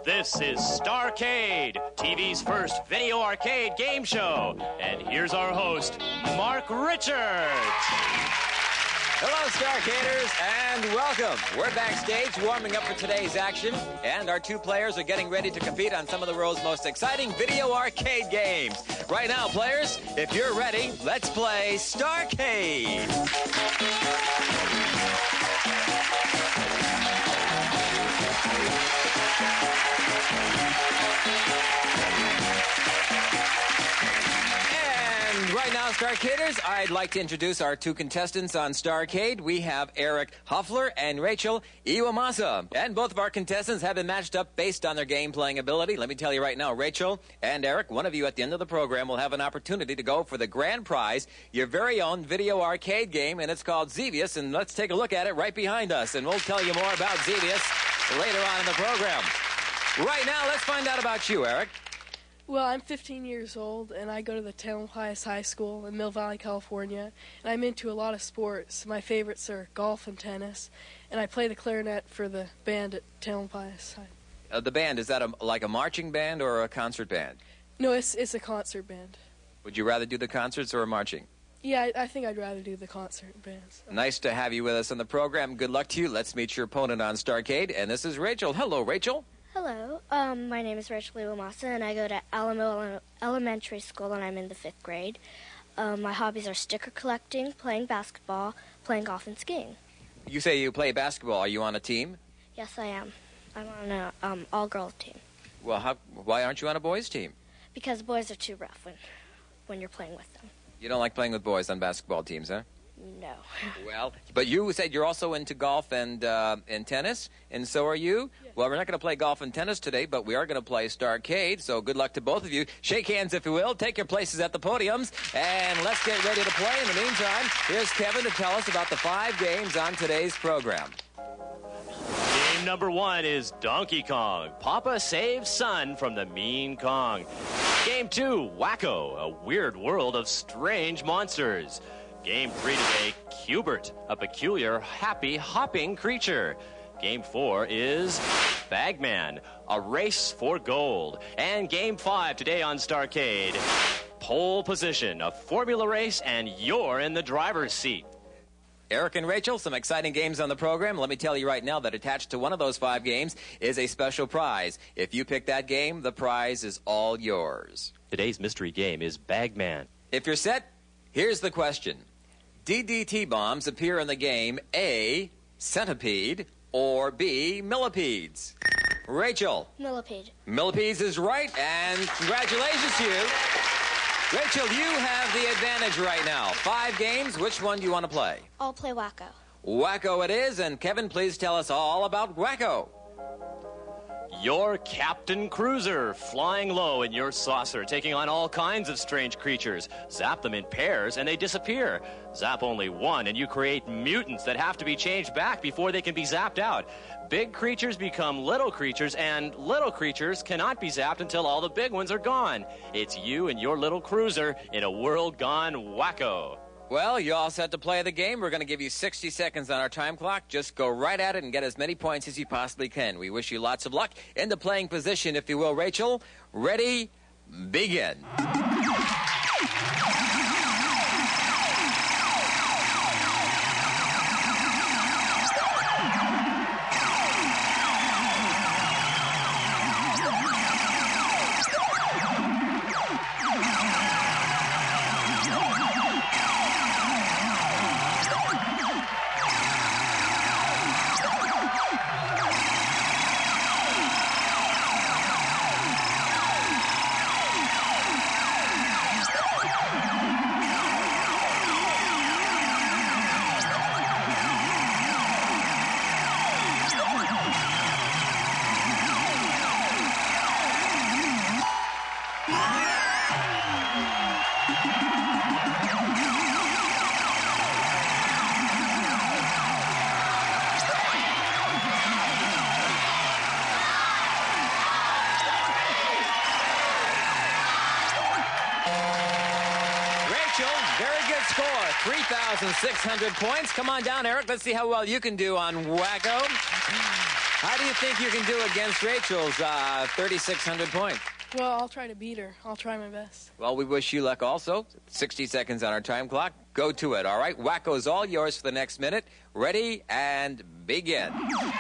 This is Starcade, TV's first video arcade game show. And here's our host, Mark Richards. Hello, Starcaders, and welcome. We're backstage warming up for today's action, and our two players are getting ready to compete on some of the world's most exciting video arcade games. Right now, players, if you're ready, let's play Starcade. And right now, Starcaders, I'd like to introduce our two contestants on Starcade. We have Eric Huffler and Rachel Iwamasa. And both of our contestants have been matched up based on their game-playing ability. Let me tell you right now, Rachel and Eric, one of you at the end of the program will have an opportunity to go for the grand prize, your very own video arcade game, and it's called Xevious. And let's take a look at it right behind us, and we'll tell you more about Xevious later on in the program. Right now, let's find out about you, Eric. Well, I'm 15 years old, and I go to the Tamalpais High School in Mill Valley, California, and I'm into a lot of sports. My favorites are golf and tennis, and I play the clarinet for the band at Tamalpais. The band, is that like a marching band or a concert band? No, it's a concert band. Would you rather do the concerts or marching? Yeah, I think I'd rather do the concert bands. Nice to have you with us on the program. Good luck to you. Let's meet your opponent on Starcade, and this is Rachel. Hello, Rachel. Hello, my name is Rachel Iwamasa, and I go to Alamo Elementary School, and I'm in the 5th grade. My hobbies are sticker collecting, playing basketball, playing golf, and skiing. You say you play basketball. Are you on a team? Yes, I am. I'm on an all-girls team. Well, why aren't you on a boys' team? Because boys are too rough when you're playing with them. You don't like playing with boys on basketball teams, huh? No. Well, but you said you're also into golf and tennis, and so are you? Yeah. Well, we're not going to play golf and tennis today, but we are going to play Starcade, so good luck to both of you. Shake hands, if you will. Take your places at the podiums, and let's get ready to play. In the meantime, here's Kevin to tell us about the 5 games on today's program. Game number 1 is Donkey Kong. Papa saves son from the mean Kong. Game 2, Wacko, a weird world of strange monsters. Game 3 today, Q*bert, a peculiar, happy, hopping creature. Game 4 is Bagman, a race for gold. And Game 5 today on Starcade, Pole Position, a formula race, and you're in the driver's seat. Eric and Rachel, some exciting games on the program. Let me tell you right now that attached to one of those 5 games is a special prize. If you pick that game, the prize is all yours. Today's mystery game is Bagman. If you're set, here's the question. DDT bombs appear in the game A, centipede, or B, millipedes. Rachel. Millipede. Millipedes is right, and congratulations to you. Rachel, you have the advantage right now. 5 games, which one do you want to play? I'll play Wacko. Wacko it is, and Kevin, please tell us all about Wacko. You're Captain Cruiser, flying low in your saucer, taking on all kinds of strange creatures. Zap them in pairs, and they disappear. Zap only one, and you create mutants that have to be changed back before they can be zapped out. Big creatures become little creatures, and little creatures cannot be zapped until all the big ones are gone. It's you and your little cruiser in a world gone wacko. Well, you all set to play the game. We're going to give you 60 seconds on our time clock. Just go right at it and get as many points as you possibly can. We wish you lots of luck in the playing position, if you will. Rachel, ready, begin. Very good score, 3,600 points. Come on down, Eric. Let's see how well you can do on Wacko. How do you think you can do against Rachel's 3,600 points? Well, I'll try to beat her. I'll try my best. Well, we wish you luck also. 60 seconds on our time clock. Go to it, all right? Wacko's all yours for the next minute. Ready and begin.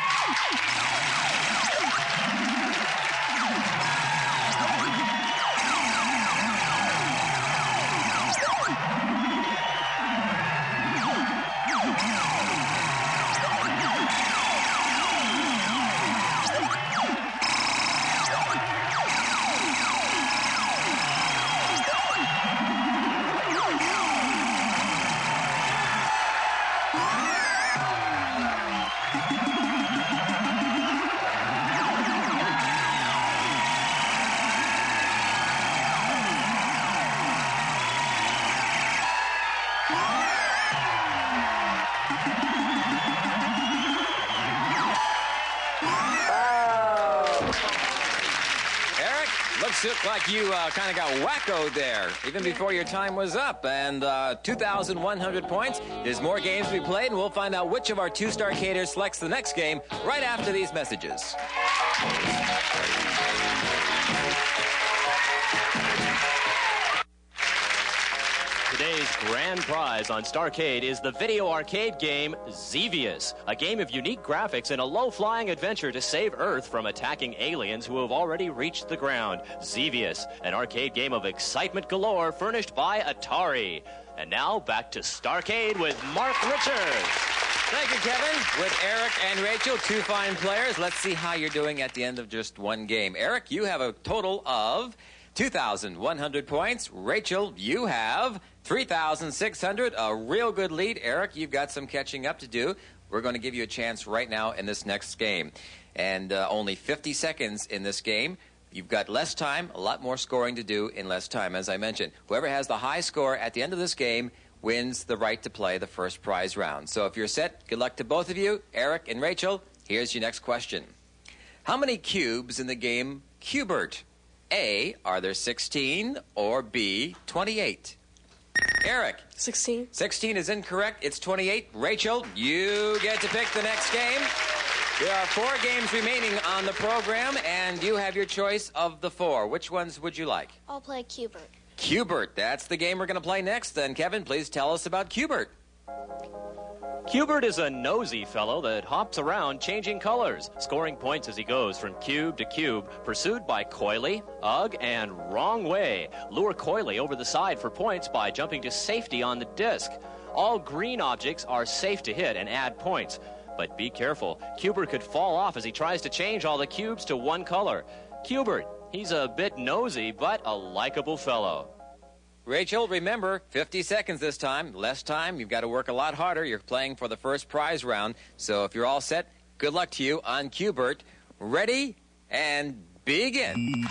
Looks like you kind of got wacko there, even before your time was up. And 2,100 points. There's more games to be played, and we'll find out which of our two Starcaders selects the next game right after these messages. Today's grand prize on Starcade is the video arcade game Xevious, a game of unique graphics and a low-flying adventure to save Earth from attacking aliens who have already reached the ground. Xevious, an arcade game of excitement galore furnished by Atari. And now back to Starcade with Mark Richards. Thank you, Kevin. With Eric and Rachel, two fine players. Let's see how you're doing at the end of just one game. Eric, you have a total of 2,100 points. Rachel, you have 3,600. A real good lead. Eric, you've got some catching up to do. We're going to give you a chance right now in this next game. And only 50 seconds in this game. You've got less time, a lot more scoring to do in less time, as I mentioned. Whoever has the high score at the end of this game wins the right to play the first prize round. So if you're set, good luck to both of you. Eric and Rachel, here's your next question. How many cubes in the game Q*bert? A, are there 16, or B, 28? Eric. 16. 16 is incorrect. It's 28. Rachel, you get to pick the next game. There are 4 games remaining on the program, and you have your choice of the 4. Which ones would you like? I'll play Q*bert. Q*bert, that's the game we're going to play next. Then, Kevin, please tell us about Q*bert. Q*bert is a nosy fellow that hops around changing colors, scoring points as he goes from cube to cube, pursued by Coily, Ugg, and Wrong Way. Lure Coily over the side for points by jumping to safety on the disc. All green objects are safe to hit and add points. But be careful, Q*bert could fall off as he tries to change all the cubes to one color. Q*bert, he's a bit nosy, but a likable fellow. Rachel, remember, 50 seconds this time. Less time, you've got to work a lot harder. You're playing for the first prize round. So if you're all set, good luck to you on Q*bert. Ready and begin.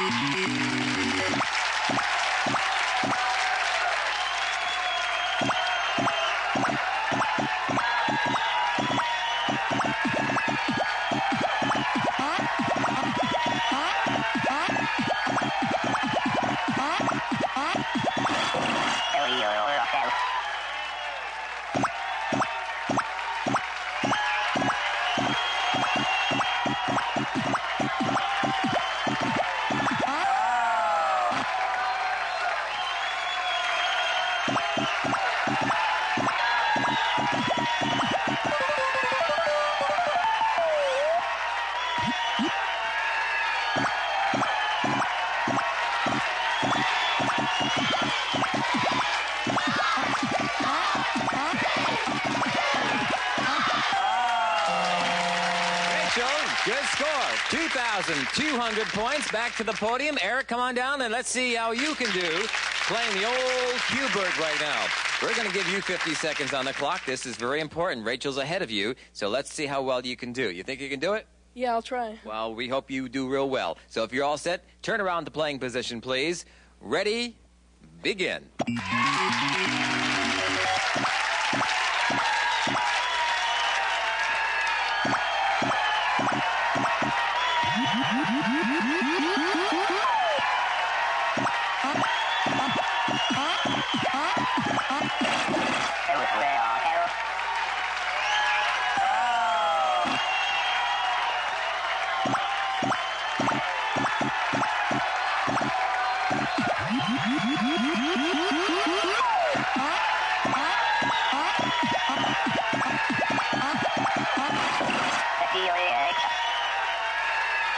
Good score. 2,200 points. Back to the podium. Eric, come on down and let's see how you can do playing the old Q*bert right now. We're going to give you 50 seconds on the clock. This is very important. Rachel's ahead of you, so let's see how well you can do. You think you can do it? Yeah, I'll try. Well, we hope you do real well. So if you're all set, turn around to playing position, please. Ready, begin.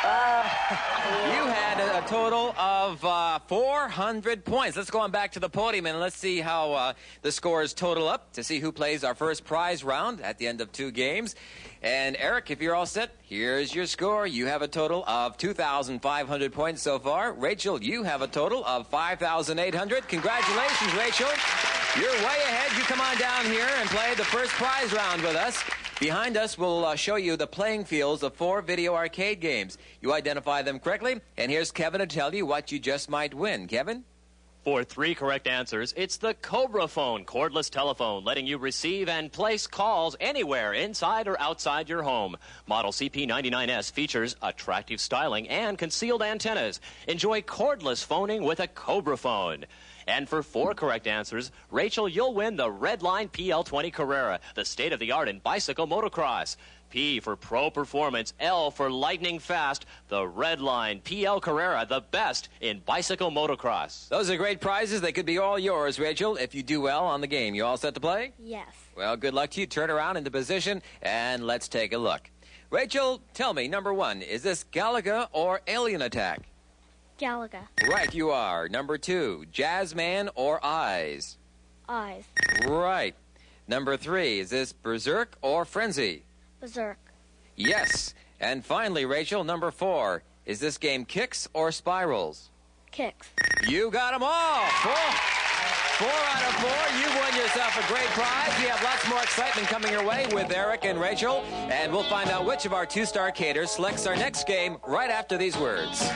You had a total of 400 points. Let's go on back to the podium and let's see how the scores total up to see who plays our first prize round at the end of 2 games. And Eric, if you're all set, here's your score. You have a total of 2,500 points so far. Rachel, you have a total of 5,800. Congratulations, Rachel. You're way ahead. You come on down here and play the first prize round with us. Behind us, we'll show you the playing fields of 4 video arcade games. You identify them correctly, and here's Kevin to tell you what you just might win. Kevin? For 3 correct answers, it's the Cobra Phone cordless telephone, letting you receive and place calls anywhere inside or outside your home. Model CP99S features attractive styling and concealed antennas. Enjoy cordless phoning with a Cobra Phone. And for 4 correct answers, Rachel, you'll win the Redline PL20 Carrera, the state-of-the-art in bicycle motocross. P for Pro Performance, L for Lightning Fast, the Redline PL Carrera, the best in bicycle motocross. Those are great prizes. They could be all yours, Rachel, if you do well on the game. You all set to play? Yes. Well, good luck to you. Turn around into position, and let's take a look. Rachel, tell me, number 1, is this Galaga or Alien Attack? Galaga. Right, you are. Number 2, Jazzman or Eyes? Eyes. Right. Number 3, is this Berserk or Frenzy? Berserk. Yes. And finally, Rachel, number 4, is this game Kicks or Spirals? Kicks. You got them all. 4 out of 4. You won yourself a great prize. We have lots more excitement coming your way with Eric and Rachel, and we'll find out which of our 2 Starcaders selects our next game right after these words.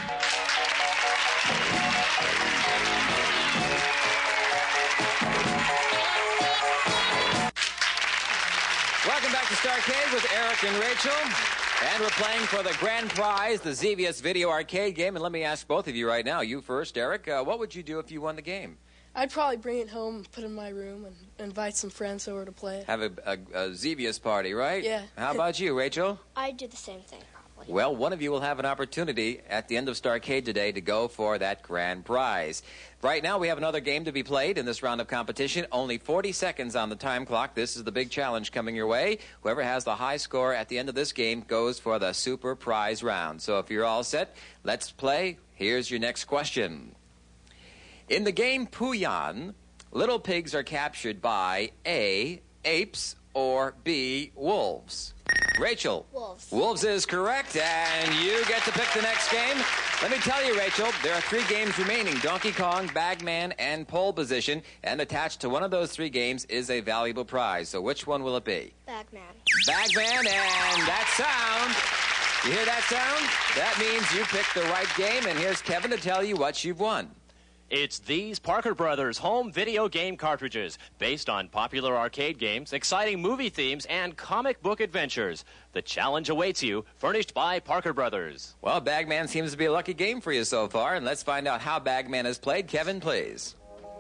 Welcome back to Starcade with Eric and Rachel. And we're playing for the grand prize, the Xevious Video Arcade game. And let me ask both of you right now. You first, Eric. What would you do if you won the game? I'd probably bring it home, put it in my room, and invite some friends over to play it. Have a Xevious party, right? Yeah. How about you, Rachel? I'd do the same thing, probably. Well, one of you will have an opportunity at the end of Starcade today to go for that grand prize. Right now, we have another game to be played in this round of competition. Only 40 seconds on the time clock. This is the big challenge coming your way. Whoever has the high score at the end of this game goes for the super prize round. So if you're all set, let's play. Here's your next question. In the game Puyan, little pigs are captured by A, apes, or B, wolves. Rachel. Wolves. Wolves is correct, and you get to pick the next game. Let me tell you, Rachel, there are 3 games remaining: Donkey Kong, Bagman, and Pole Position, and attached to one of those 3 games is a valuable prize. So which one will it be? Bagman. Bagman, and that sound. You hear that sound? That means you picked the right game, and here's Kevin to tell you what you've won. It's these Parker Brothers home video game cartridges, based on popular arcade games, exciting movie themes, and comic book adventures. The challenge awaits you, furnished by Parker Brothers. Well, Bagman seems to be a lucky game for you so far, and let's find out how Bagman is played. Kevin, please.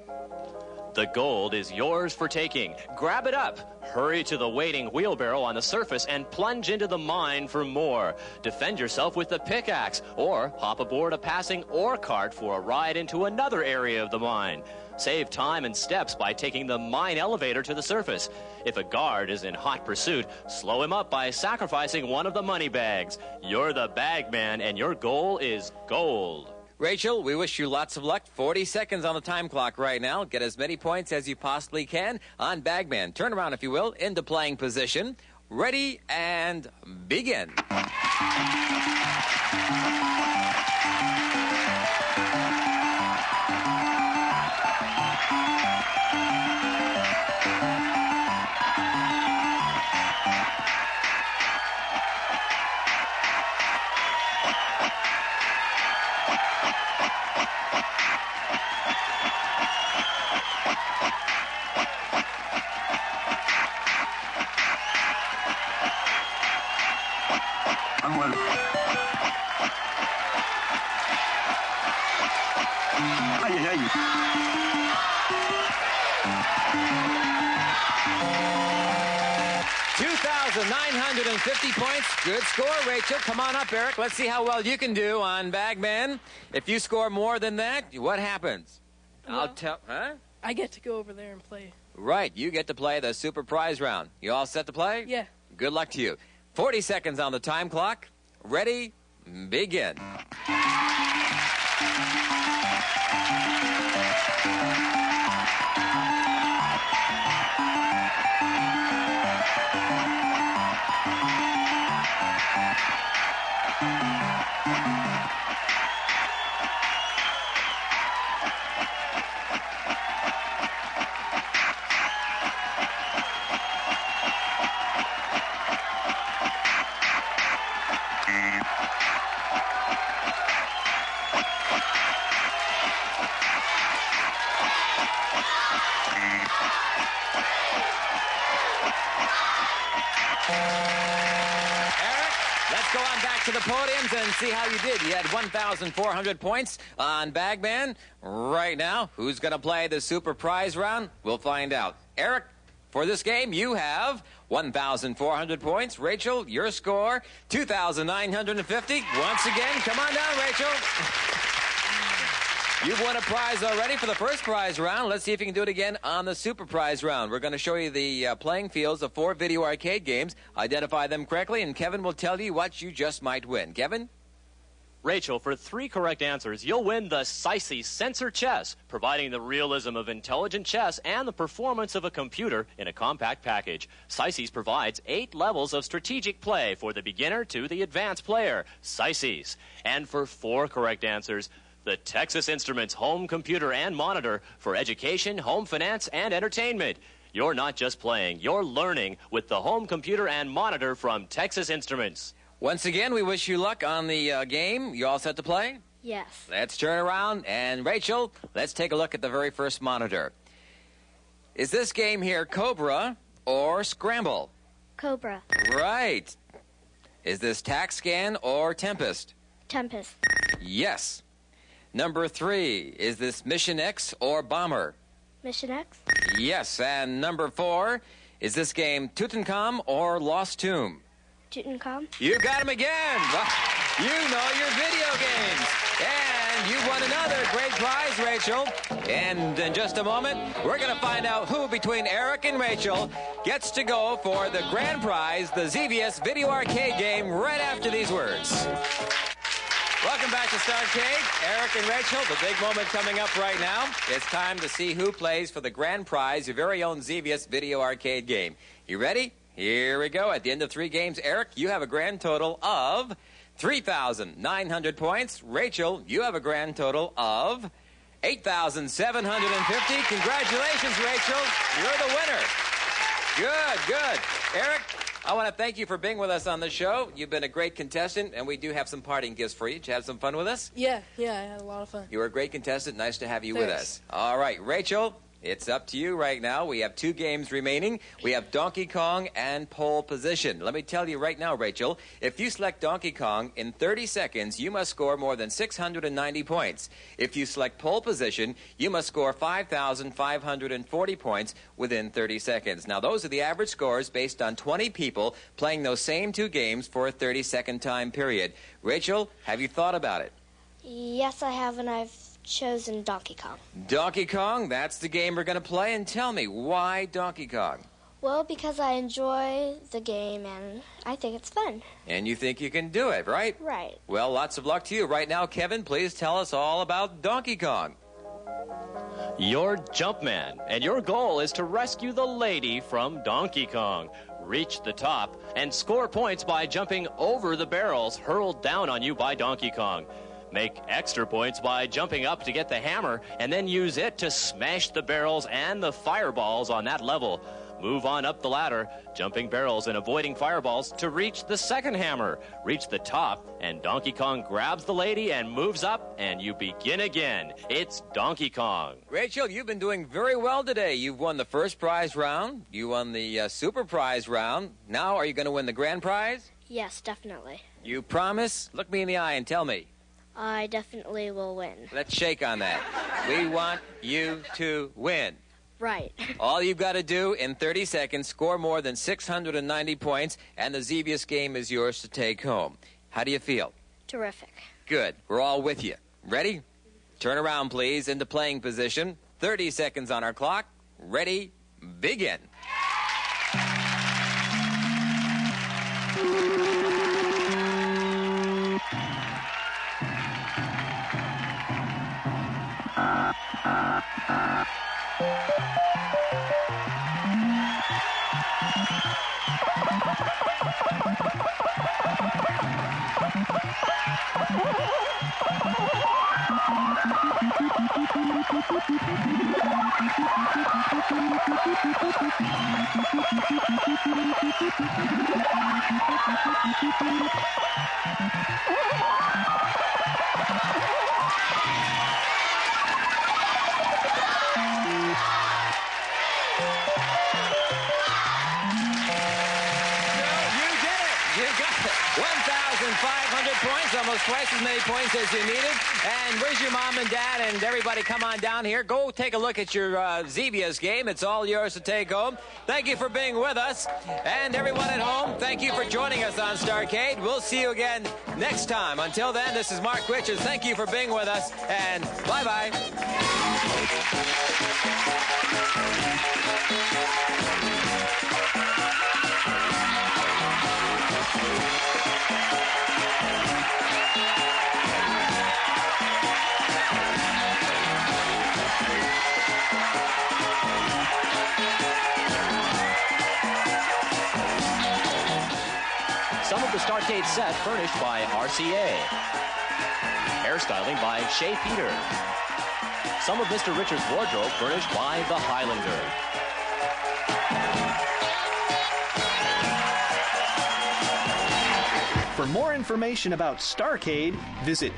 The gold is yours for taking. Grab it up. Hurry to the waiting wheelbarrow on the surface and plunge into the mine for more. Defend yourself with the pickaxe, or hop aboard a passing ore cart for a ride into another area of the mine. Save time and steps by taking the mine elevator to the surface. If a guard is in hot pursuit, slow him up by sacrificing one of the money bags. You're the Bagman, and your goal is gold. Rachel, we wish you lots of luck. 40 seconds on the time clock right now. Get as many points as you possibly can on Bagman. Turn around, if you will, into playing position. Ready and begin. Ay, ay, ay. 2,950 points. Good score, Rachel. Come on up, Eric. Let's see how well you can do on Bagman. If you score more than that, what happens? Well, I'll tell... Huh? I get to go over there and play. Right. You get to play the super prize round. You all set to play? Yeah. Good luck to you. 40 seconds on the time clock. Ready, begin. Let's go on back to the podiums and see how you did. You had 1,400 points on Bagman. Right now, who's going to play the super prize round? We'll find out. Eric, for this game, you have 1,400 points. Rachel, your score, 2,950. Once again, come on down, Rachel. You've won a prize already for the first prize round. Let's see if you can do it again on the super prize round. We're going to show you the playing fields of 4 video arcade games. Identify them correctly, and Kevin will tell you what you just might win. Kevin? Rachel, for 3 correct answers, you'll win the SICE Sensor Chess, providing the realism of intelligent chess and the performance of a computer in a compact package. SICE provides 8 levels of strategic play for the beginner to the advanced player. SICE. And for 4 correct answers, the Texas Instruments home computer and monitor for education, home finance, and entertainment. You're not just playing, you're learning with the home computer and monitor from Texas Instruments. Once again, we wish you luck on the game. You all set to play? Yes. Let's turn around. And Rachel, let's take a look at the very first monitor. Is this game here Cobra or Scramble? Cobra. Right. Is this TAC-SCAN or Tempest? Tempest. Yes. Number 3, is this Mission X or Bomber? Mission X. Yes. And number 4, is this game Tutankhamun or Lost Tomb? Tutankhamun. You got him again. You know your video games. And you won another great prize, Rachel. And in just a moment, we're going to find out who between Eric and Rachel gets to go for the grand prize, the ZVS Video Arcade game, right after these words. Welcome back to Starcade. Eric and Rachel, the big moment coming up right now. It's time to see who plays for the grand prize, your very own ZVS Video Arcade game. You ready? Here we go. At the end of 3 games, Eric, you have a grand total of 3,900 points. Rachel, you have a grand total of 8,750. Congratulations, Rachel. You're the winner. Good, good. Eric, I want to thank you for being with us on the show. You've been a great contestant, and we do have some parting gifts for you. Did you have some fun with us? Yeah, I had a lot of fun. You were a great contestant. Nice to have you with us. All right, Rachel, it's up to you right now. We have 2 games remaining. We have Donkey Kong and Pole Position. Let me tell you right now, Rachel, if you select Donkey Kong, in 30 seconds, you must score more than 690 points. If you select Pole Position, you must score 5,540 points within 30 seconds. Now, those are the average scores based on 20 people playing those same 2 games for a 30-second time period. Rachel, have you thought about it? Yes, I have, and I've chosen Donkey Kong. Donkey Kong, that's the game we're going to play. And tell me, why Donkey Kong? Well, because I enjoy the game and I think it's fun. And you think you can do it, right? Right. Well, lots of luck to you. Right now, Kevin, please tell us all about Donkey Kong. You're Jumpman, and your goal is to rescue the lady from Donkey Kong. Reach the top and score points by jumping over the barrels hurled down on you by Donkey Kong. Make extra points by jumping up to get the hammer and then use it to smash the barrels and the fireballs on that level. Move on up the ladder, jumping barrels and avoiding fireballs to reach the second hammer. Reach the top, and Donkey Kong grabs the lady and moves up, and you begin again. It's Donkey Kong. Rachel, you've been doing very well today. You've won the first prize round. You won the super prize round. Now, are you going to win the grand prize? Yes, definitely. You promise? Look me in the eye and tell me. I definitely will win. Let's shake on that. We want you to win. Right. All you've got to do in 30 seconds, score more than 690 points, and the Xevious game is yours to take home. How do you feel? Terrific. Good. We're all with you. Ready? Turn around, please, into playing position. 30 seconds on our clock. Ready? Begin. Points, almost twice as many points as you needed. And where's your mom and dad and everybody? Come on down here. Go take a look at your Zevia's game. It's all yours to take home. Thank you for being with us. And everyone at home, thank you for joining us on Starrcade. We'll see you again next time. Until then, this is Mark Richards. Thank you for being with us, and bye-bye. Some of the Starrcade set furnished by RCA. Hairstyling by Shea Peter. Some of Mr. Richards' wardrobe furnished by the Highlander. For more information about Starrcade, visit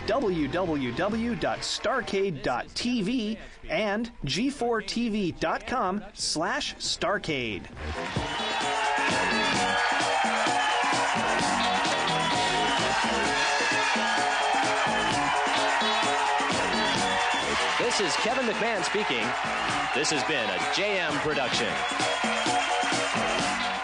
www.starrcade.tv and g4tv.com/Starrcade. This is Kevin McMahon speaking. This has been a JM production.